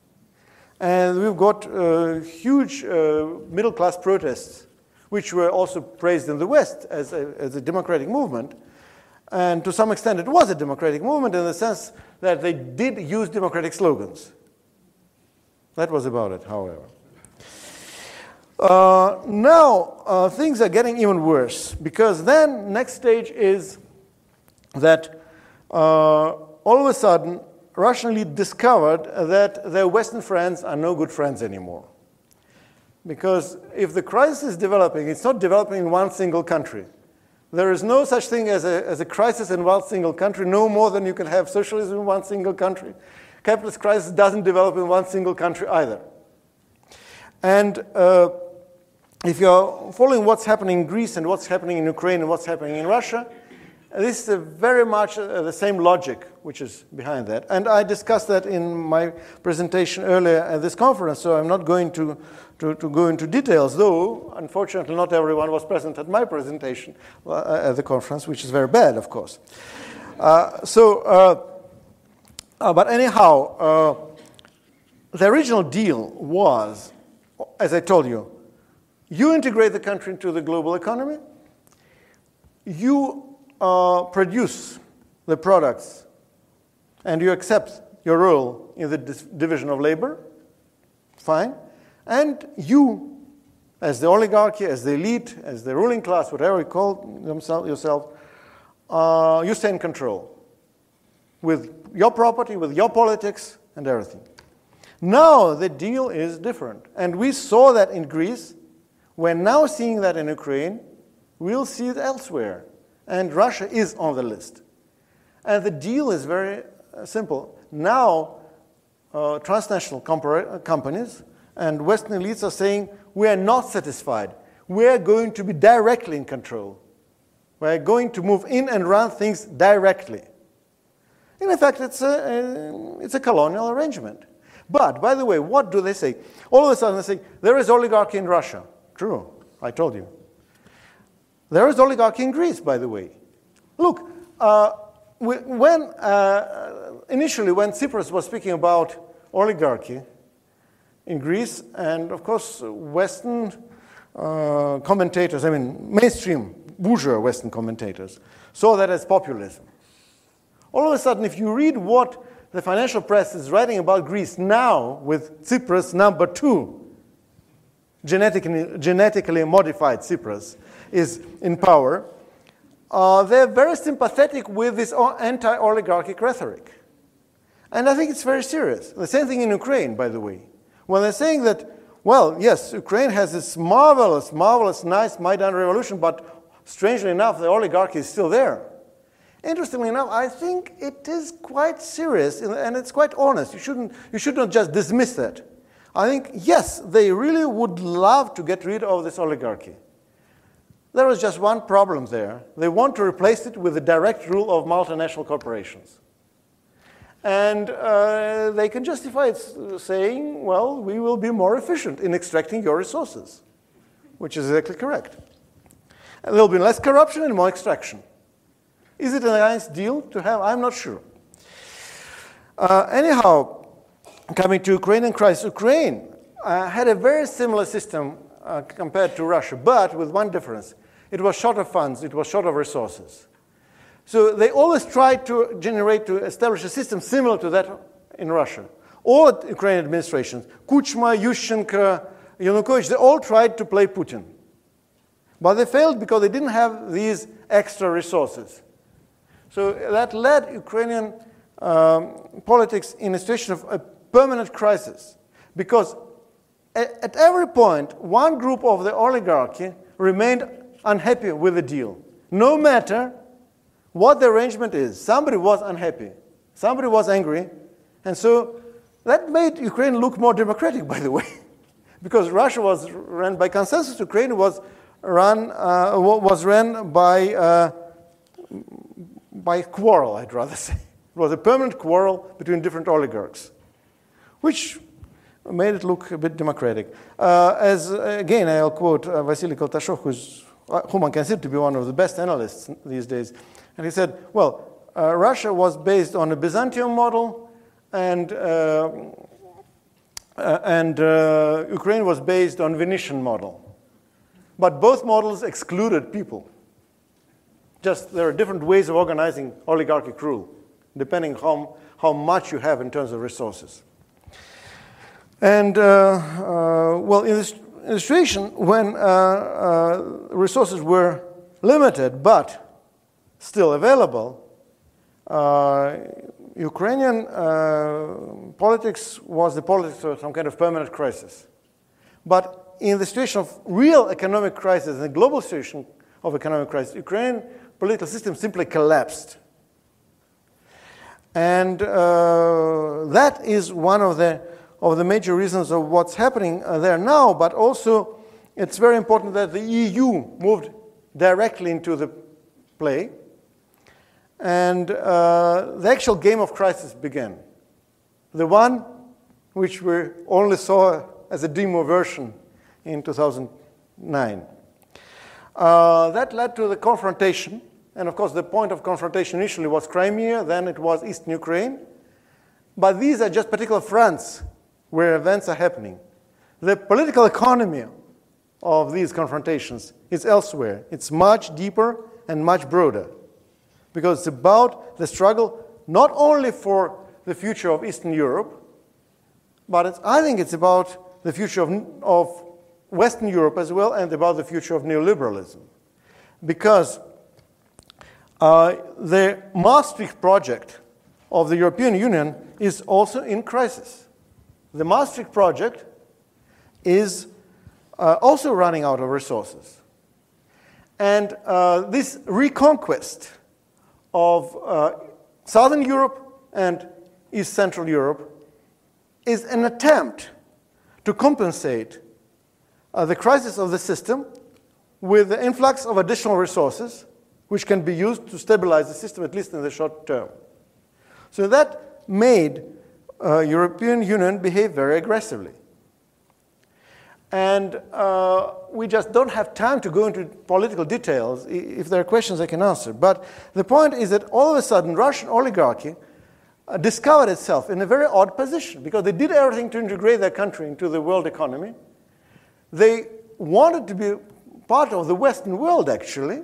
And we've got uh, huge uh, middle class protests, which were also praised in the West as a, as a democratic movement. And to some extent, it was a democratic movement in the sense that they did use democratic slogans. That was about it, however. Uh, now, uh, things are getting even worse, because then next stage is that uh, all of a sudden, Russian elite discovered that their Western friends are no good friends anymore. Because if the crisis is developing, it's not developing in one single country. There is no such thing as a, as a crisis in one single country, no more than you can have socialism in one single country. Capitalist crisis doesn't develop in one single country either. And uh, if you're following what's happening in Greece and what's happening in Ukraine and what's happening in Russia, this is very much uh, the same logic which is behind that. And I discussed that in my presentation earlier at this conference, so I'm not going to, to, to go into details, though, unfortunately, not everyone was present at my presentation uh, at the conference, which is very bad, of course. Uh, so, uh, uh, but anyhow, uh, the original deal was, as I told you, you integrate the country into the global economy, you Uh, produce the products, and you accept your role in the dis- division of labor, fine. And you, as the oligarchy, as the elite, as the ruling class, whatever you call themselves, yourself, uh, you stay in control. with your property, with your politics, and everything. Now the deal is different. And we saw that in Greece. We're now seeing that in Ukraine. We'll see it elsewhere. And Russia is on the list. And the deal is very uh, simple. Now, uh, transnational compar- companies and Western elites are saying, we are not satisfied. We are going to be directly in control. We are going to move in and run things directly. In effect, it's a, a, it's a colonial arrangement. But, by the way, what do they say? All of a sudden they say, there is oligarchy in Russia. True, I told you. There is oligarchy in Greece, by the way. Look, uh, when uh, initially when Tsipras was speaking about oligarchy in Greece, and of course Western uh, commentators, I mean mainstream bourgeois Western commentators, saw that as populism. All of a sudden, if you read what the financial press is writing about Greece now, with Tsipras number two, genetically, genetically modified Tsipras, is in power, uh, they're very sympathetic with this anti-oligarchic rhetoric. And I think it's very serious. The same thing in Ukraine, by the way. When they're saying that, well, yes, Ukraine has this marvelous, marvelous, nice Maidan revolution, but strangely enough, the oligarchy is still there. Interestingly enough, I think it is quite serious and it's quite honest. You shouldn't, you should not just dismiss that. I think, yes, they really would love to get rid of this oligarchy. There is just one problem there. They want to replace it with the direct rule of multinational corporations. And uh, they can justify it saying, well, we will be more efficient in extracting your resources, which is exactly correct. And there will be less corruption and more extraction. Is it a nice deal to have? I'm not sure. Uh, anyhow, coming to Ukrainian crisis, Ukraine uh, had a very similar system uh, compared to Russia, but with one difference. It was short of funds, it was short of resources. So they always tried to generate, to establish a system similar to that in Russia. All Ukrainian administrations, Kuchma, Yushchenko, Yanukovych, they all tried to play Putin. But they failed because they didn't have these extra resources. So that led Ukrainian um, politics in a situation of a permanent crisis. Because at, at every point, one group of the oligarchy remained unhappy with the deal. No matter what the arrangement is, somebody was unhappy. Somebody was angry. And so that made Ukraine look more democratic, by the way. Because Russia was run by consensus, Ukraine was run, uh, was run by... Uh, by quarrel, I'd rather say. It was a permanent quarrel between different oligarchs, which made it look a bit democratic. Uh, as, again, I'll quote uh, Vasily Koltashov, who's, uh, whom I consider to be one of the best analysts these days. And he said, well, uh, Russia was based on a Byzantium model, and, uh, uh, and uh, Ukraine was based on Venetian model. But both models excluded people. Just there are different ways of organizing oligarchic rule, depending how, how much you have in terms of resources. And, uh, uh, well, in this, in this situation, when uh, uh, resources were limited but still available, uh, Ukrainian uh, politics was the politics of some kind of permanent crisis. But in the situation of real economic crisis, in the global situation of economic crisis, Ukrainian political system simply collapsed. And uh, that is one of the, of the major reasons of what's happening uh, there now, but also it's very important that the E U moved directly into the play, and uh, the actual game of crisis began. The one which we only saw as a demo version in two thousand nine. Uh, that led to the confrontation, and of course the point of confrontation initially was Crimea, then it was Eastern Ukraine. But these are just particular fronts where events are happening. The political economy of these confrontations is elsewhere. It's much deeper and much broader, because it's about the struggle not only for the future of Eastern Europe, but it's, I think it's about the future of, of Western Europe as well, and about the future of neoliberalism. Because uh, the Maastricht project of the European Union is also in crisis. The Maastricht project is uh, also running out of resources. And uh, this reconquest of uh, Southern Europe and East Central Europe is an attempt to compensate uh, the crisis of the system with the influx of additional resources, which can be used to stabilize the system, at least in the short term. So that made uh, European Union behave very aggressively. And uh, we just don't have time to go into political details. If there are questions, I can answer. But the point is that all of a sudden, Russian oligarchy uh, discovered itself in a very odd position, because they did everything to integrate their country into the world economy. They wanted to be part of the Western world, actually.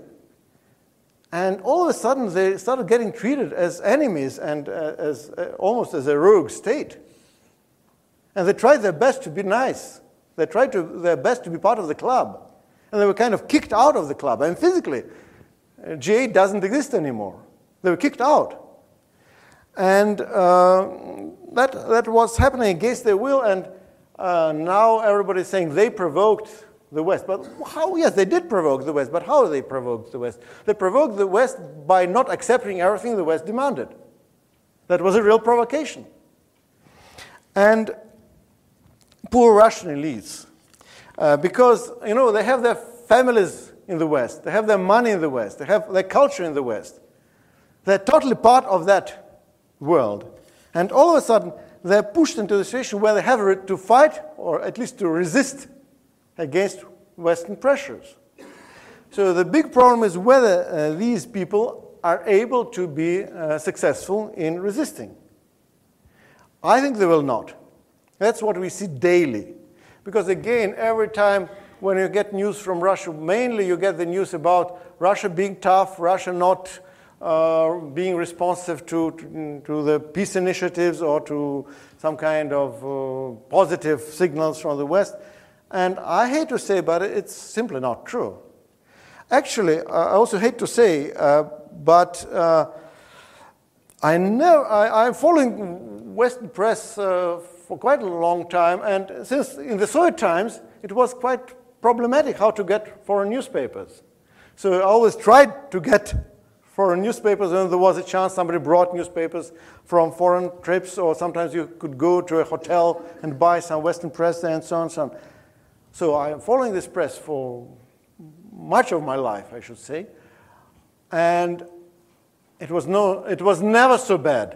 And all of a sudden, they started getting treated as enemies and uh, as uh, almost as a rogue state. And they tried their best to be nice. They tried to, their best to be part of the club. And they were kind of kicked out of the club. And physically, uh, G eight doesn't exist anymore. They were kicked out. And uh, that, that was happening against their will. And uh, now everybody's saying they provoked the West. But how? Yes, they did provoke the West. But how they provoked the West? They provoked the West by not accepting everything the West demanded. That was a real provocation. And poor Russian elites, uh, because, you know, they have their families in the West. They have their money in the West. They have their culture in the West. They're totally part of that world. And all of a sudden, they're pushed into a situation where they have to fight, or at least to resist, against Western pressures. So the big problem is whether uh, these people are able to be uh, successful in resisting. I think they will not. That's what we see daily. Because again, every time when you get news from Russia, mainly you get the news about Russia being tough, Russia not uh, being responsive to, to, to the peace initiatives or to some kind of uh, positive signals from the West. And I hate to say, but it's simply not true. Actually, I also hate to say, uh, but uh, I never, I, I'm following Western press uh, for quite a long time, and since in the Soviet times, it was quite problematic how to get foreign newspapers. So I always tried to get foreign newspapers when there was a chance. Somebody brought newspapers from foreign trips, or sometimes you could go to a hotel and buy some Western press and so on and so on. So I am following this press for much of my life, I should say, and it was no, it was never so bad.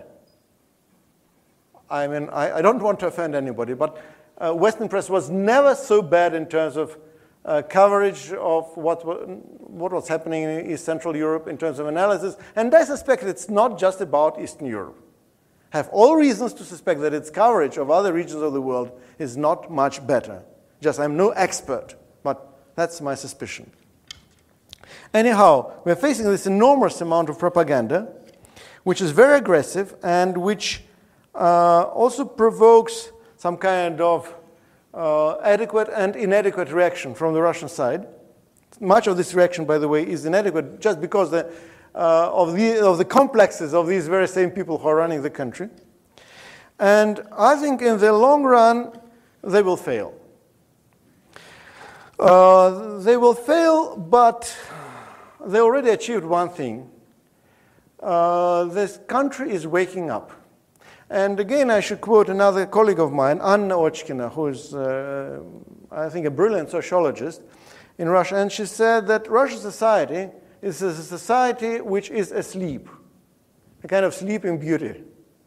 I mean, I, I don't want to offend anybody, but uh, Western press was never so bad in terms of uh, coverage of what, what was happening in East Central Europe in terms of analysis. And I suspect it's not just about Eastern Europe. I have all reasons to suspect that its coverage of other regions of the world is not much better. Just I'm no expert, but that's my suspicion. Anyhow, we're facing this enormous amount of propaganda, which is very aggressive and which uh, also provokes some kind of uh, adequate and inadequate reaction from the Russian side. Much of this reaction, by the way, is inadequate just because the, uh, of, the, of the complexes of these very same people who are running the country. And I think in the long run, they will fail. Uh, they will fail, but they already achieved one thing. Uh, this country is waking up. And again, I should quote another colleague of mine, Anna Ochkina, who is, uh, I think, a brilliant sociologist in Russia. And she said that Russian society is a society which is asleep, a kind of sleeping beauty.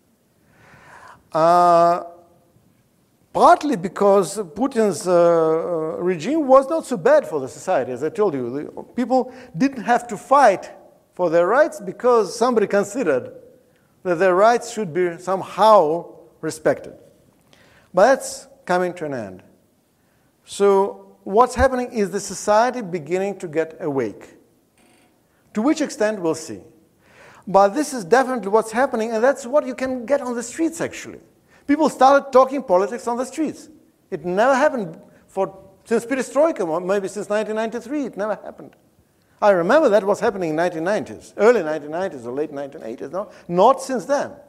Uh, Partly because Putin's uh, regime was not so bad for the society, as I told you. The people didn't have to fight for their rights because somebody considered that their rights should be somehow respected. But that's coming to an end. So what's happening is the society beginning to get awake. To which extent, we'll see. But this is definitely what's happening, and that's what you can get on the streets, actually. People started talking politics on the streets. It never happened for, since Perestroika, maybe since nineteen ninety-three, it never happened. I remember that was happening in nineteen nineties, early nineteen nineties or late nineteen eighties, no? Not since then.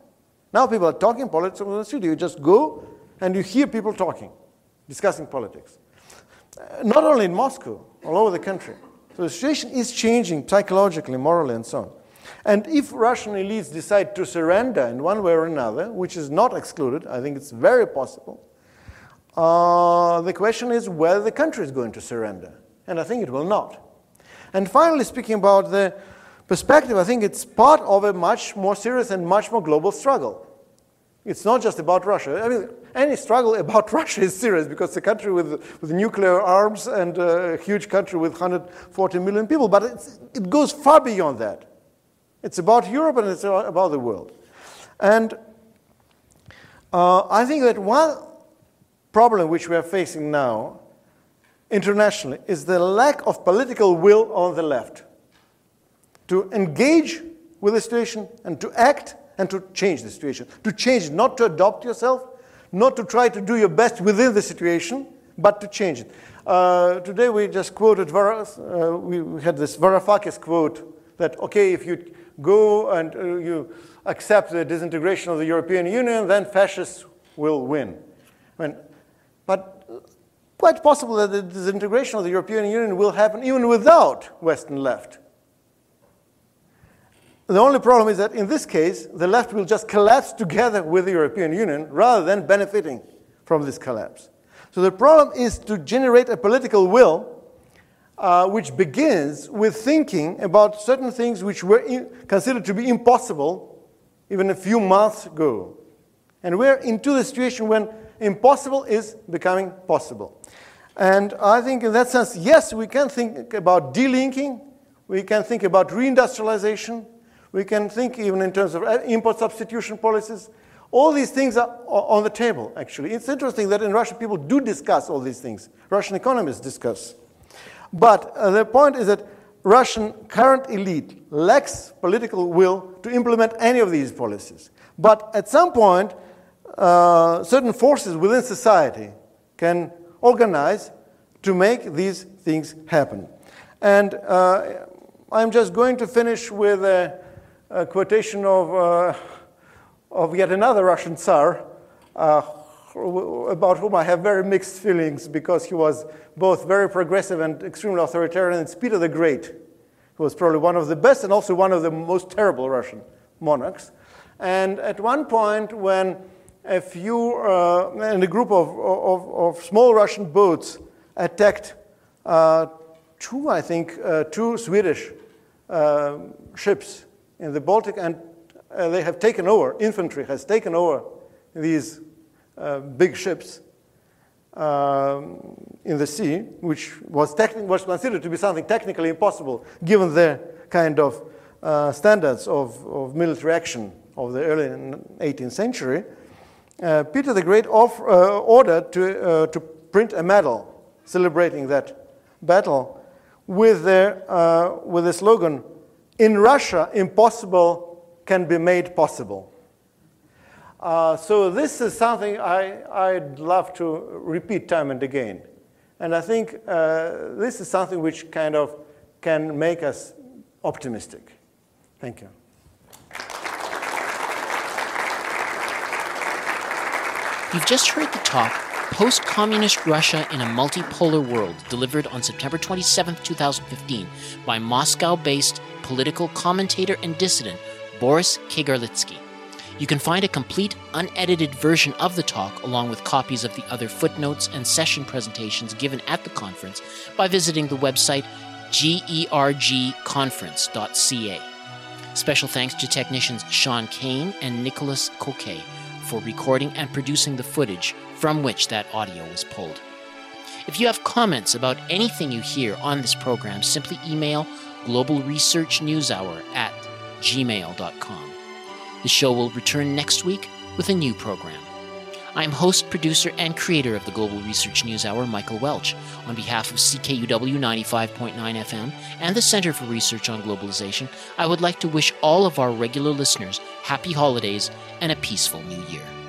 Now people are talking politics on the street. You just go and you hear people talking, discussing politics. Uh, not only in Moscow, all over the country. So the situation is changing psychologically, morally, and so on. And if Russian elites decide to surrender in one way or another, which is not excluded, I think it's very possible, uh, the question is whether the country is going to surrender. And I think it will not. And finally, speaking about the perspective, I think it's part of a much more serious and much more global struggle. It's not just about Russia. I mean, any struggle about Russia is serious because it's a country with, with nuclear arms and a huge country with one hundred forty million people. But it's, it goes far beyond that. It's about Europe and it's about the world. And uh, I think that one problem which we are facing now internationally is the lack of political will on the left to engage with the situation and to act and to change the situation. To change, not to adopt yourself, not to try to do your best within the situation, but to change it. Uh, today we just quoted, uh, we had this Varoufakis quote that, okay, if you go and uh, you accept the disintegration of the European Union, then fascists will win. I mean, but quite possible that the disintegration of the European Union will happen even without Western left. The only problem is that in this case, the left will just collapse together with the European Union rather than benefiting from this collapse. So the problem is to generate a political will uh, which begins with thinking about certain things which were in, considered to be impossible even a few months ago. And we're into the situation when impossible is becoming possible. And I think in that sense, yes, we can think about delinking, we can think about reindustrialization, we can think even in terms of import substitution policies. All these things are on the table, actually. It's interesting that in Russia people do discuss all these things. Russian economists discuss. But uh, the point is that Russian current elite lacks political will to implement any of these policies. But at some point, uh, certain forces within society can organize to make these things happen. And uh, I'm just going to finish with a, a quotation of, uh, of yet another Russian Tsar, uh, about whom I have very mixed feelings because he was both very progressive and extremely authoritarian. It's Peter the Great, who was probably one of the best and also one of the most terrible Russian monarchs. And at one point when a few, uh, and a group of, of, of small Russian boats attacked uh, two, I think, uh, two Swedish uh, ships in the Baltic, and uh, they have taken over, infantry has taken over these uh, big ships uh, in the sea, which was, techni- was considered to be something technically impossible given the kind of uh, standards of, of military action of the early eighteenth century. Uh, Peter the Great off, uh, ordered to, uh, to print a medal celebrating that battle with the, uh, with the slogan, "In Russia, impossible can be made possible." Uh, so this is something I, I'd love to repeat time and again. And I think uh, this is something which kind of can make us optimistic. Thank you. You've just heard the talk, Post-Communist Russia in a Multipolar World, delivered on September twenty-seventh, two thousand fifteen, by Moscow-based political commentator and dissident Boris Kagarlitsky. You can find a complete, unedited version of the talk, along with copies of the other footnotes and session presentations given at the conference, by visiting the website gerg conference dot c a. Special thanks to technicians Sean Kane and Nicholas Coquet for recording and producing the footage from which that audio was pulled. If you have comments about anything you hear on this program, simply email global research news hour at gmail dot com. The show will return next week with a new program. I am host, producer, and creator of the Global Research News Hour, Michael Welch. On behalf of C K U W ninety-five point nine F M and the Center for Research on Globalization, I would like to wish all of our regular listeners happy holidays and a peaceful new year.